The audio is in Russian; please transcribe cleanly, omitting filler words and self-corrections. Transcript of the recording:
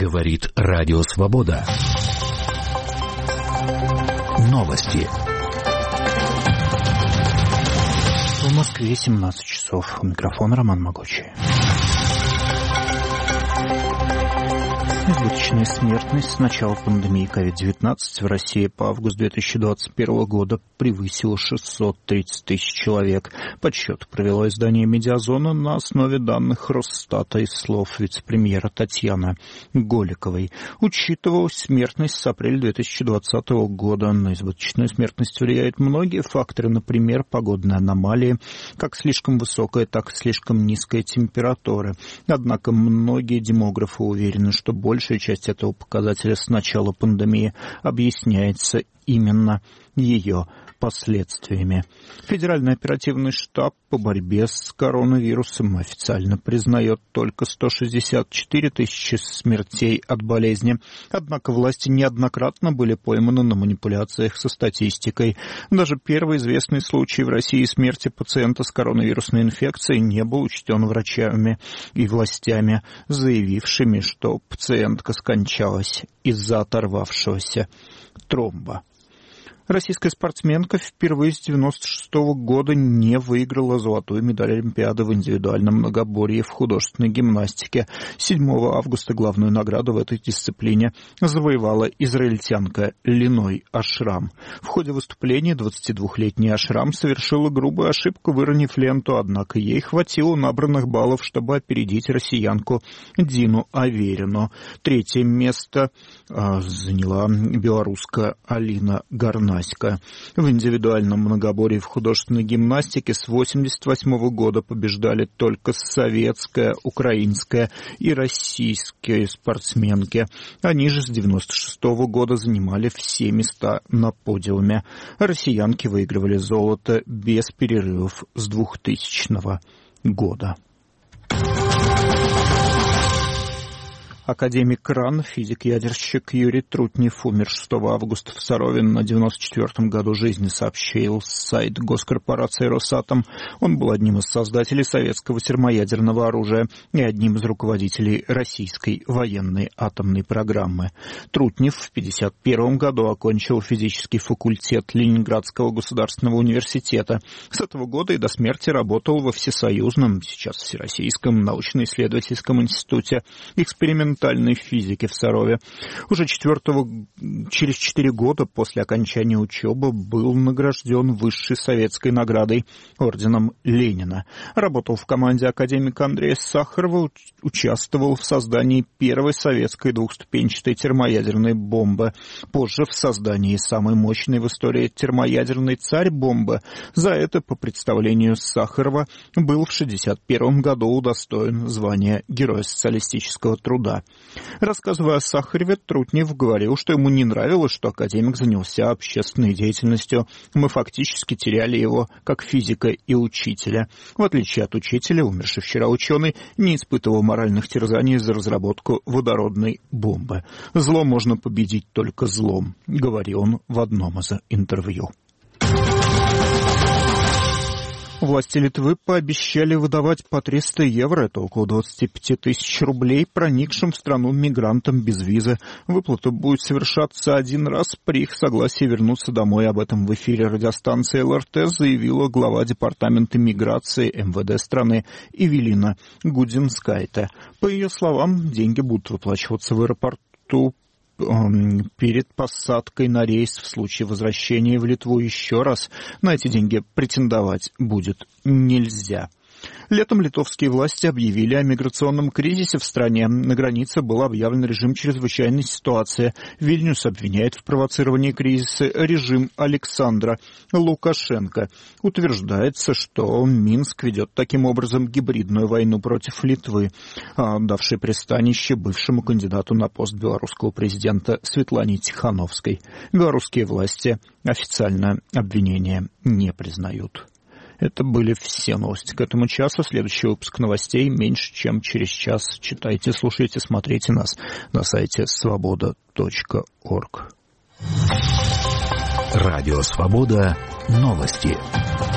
Говорит Радио Свобода. Новости. В Москве 17 часов. У микрофона Роман Могучий. Избыточная смертность с начала пандемии COVID-19 в России по август 2021 года превысила 630 тысяч человек. Подсчет провело издание «Медиазона» на основе данных Росстата из слов вице-премьера Татьяны Голиковой. Учитывалась смертность с апреля 2020 года. На избыточную смертность влияют многие факторы, например, погодные аномалии, как слишком высокая, так и слишком низкая температура. Однако многие демографы уверены, что большая часть этого показателя с начала пандемии объясняется именно ее последствиями. Федеральный оперативный штаб по борьбе с коронавирусом официально признает только 164 тысячи смертей от болезни. Однако власти неоднократно были пойманы на манипуляциях со статистикой. Даже первый известный случай в России смерти пациента с коронавирусной инфекцией не был учтен врачами и властями, заявившими, что пациентка скончалась из-за оторвавшегося тромба. Российская спортсменка впервые с 1996 года не выиграла золотую медаль Олимпиады в индивидуальном многоборье в художественной гимнастике. 7 августа главную награду в этой дисциплине завоевала израильтянка Линой Ашрам. В ходе выступления 22-летняя Ашрам совершила грубую ошибку, выронив ленту, однако ей хватило набранных баллов, чтобы опередить россиянку Дину Аверину. Третье место заняла белорусская Алина Горнаська. В индивидуальном многоборье в художественной гимнастике с 1988 года побеждали только советская, украинская и российские спортсменки. Они же с 1996 года занимали все места на подиуме. Россиянки выигрывали золото без перерывов с 2000 года. Академик РАН, физик-ядерщик Юрий Трутнев умер 6 августа в Сарове на 94-м году жизни, сообщил сайт госкорпорации «Росатом». Он был одним из создателей советского термоядерного оружия и одним из руководителей российской военной атомной программы. Трутнев в 1951 году окончил физический факультет Ленинградского государственного университета. С этого года и до смерти работал во Всесоюзном, сейчас Всероссийском научно-исследовательском институте экспериментальной физики в Сарове. Уже через 4 года после окончания учебы был награжден высшей советской наградой орденом Ленина. Работал в команде академика Андрея Сахарова, участвовал в создании первой советской двухступенчатой термоядерной бомбы. Позже в создании самой мощной в истории термоядерной «Царь-бомбы». За это, по представлению Сахарова, был в 1961 году удостоен звания Героя социалистического труда. Рассказывая о Сахарове, Трутнев говорил, что ему не нравилось, что академик занялся общественной деятельностью. Мы фактически теряли его как физика и учителя. В отличие от учителя, умерший вчера ученый не испытывал моральных терзаний за разработку водородной бомбы. «Зло можно победить только злом», — говорил он в одном из интервью. Власти Литвы пообещали выдавать по 300 евро, это около 25 тысяч рублей, проникшим в страну мигрантам без визы. Выплата будет совершаться один раз при их согласии вернуться домой. Об этом в эфире радиостанции ЛРТ заявила глава департамента миграции МВД страны Эвелина Гудзинскайте. По ее словам, деньги будут выплачиваться в аэропорту перед посадкой на рейс. В случае возвращения в Литву еще раз на эти деньги претендовать будет нельзя. Летом литовские власти объявили о миграционном кризисе в стране. На границе был объявлен режим чрезвычайной ситуации. Вильнюс обвиняет в провоцировании кризиса режим Александра Лукашенко. Утверждается, что Минск ведет таким образом гибридную войну против Литвы, давшей пристанище бывшему кандидату на пост белорусского президента Светлане Тихановской. Белорусские власти официально обвинения не признают. Это были все новости к этому часу. Следующий выпуск новостей меньше, чем через час. Читайте, слушайте, смотрите нас на сайте svoboda.org. Радио Свобода. Новости.